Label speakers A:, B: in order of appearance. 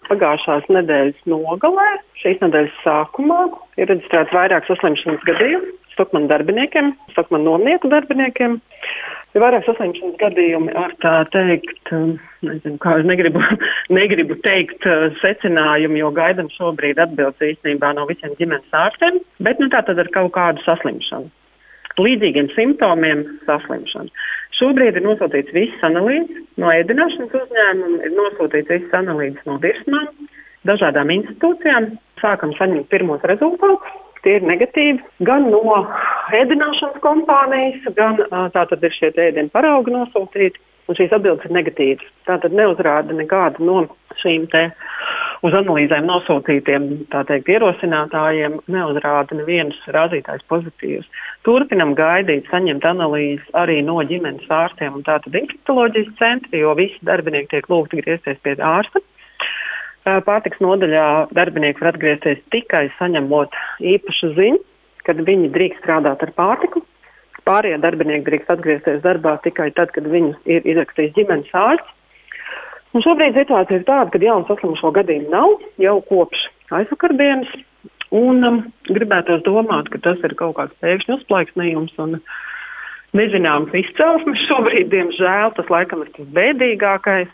A: pagājušās nedēļas nogalē, šīs nedēļas sākumā ir reģistrēts vairāk saslimšanas gadījumu Stockmann darbiniekiem, Stockmann nomnieku darbiniekiem. Ir vairāk saslimšanas gadījumi ar tā teikt, negribu teikt secinājumu, jo gaidam šobrīd atbildes īstenībā no visiem ģimenes ārstiem, bet tātad ar kaut kādu saslimšanu. Līdzīgiem simptomiem saslimšana. Šobrīd ir nosūtīts viss analīzes no ēdināšanas uzņēmuma, ir nosūtīts viss analīzes no virsmām, dažādām institūcijām. Sākam saņemt pirmos rezultātus. Tie ir negatīvi gan no ēdināšanas kompānijas, gan tātad ir šie ēdienu paraugi nosūtīti, un šīs atbildes ir negatīvas. Tātad neuzrāda nekādu no šīm te uz analīzēm nosūtītiem, tā teikt, ierosinātājiem, neuzrāda nevienas rādītājs pozitīvs. Turpinam gaidīt, saņemt analīzes arī no ģimenes ārstiem un tātad infektoloģijas centri, jo visi darbinieki tiek lūgti griezties pie ārsta. Pārtiks nodaļā darbinieki var atgriezties tikai saņemot īpašu ziņu, kad viņi drīkst strādāt ar pārtiku. Pārējie darbinieki drīkst atgriezties darbā tikai tad, kad viņus ir izrakstījis ģimenes ārsts. Un šobrīd situācija ir tāda, ka jaunu saslimušo gadījumu nav jau kopš aizvakardienas. Un gribētos domāt, ka tas ir kaut kāds pēkšņi uzplaiksnījums un nezināms izcelsmes šobrīd, diemžēl, tas laikam ir tas bēdīgākais.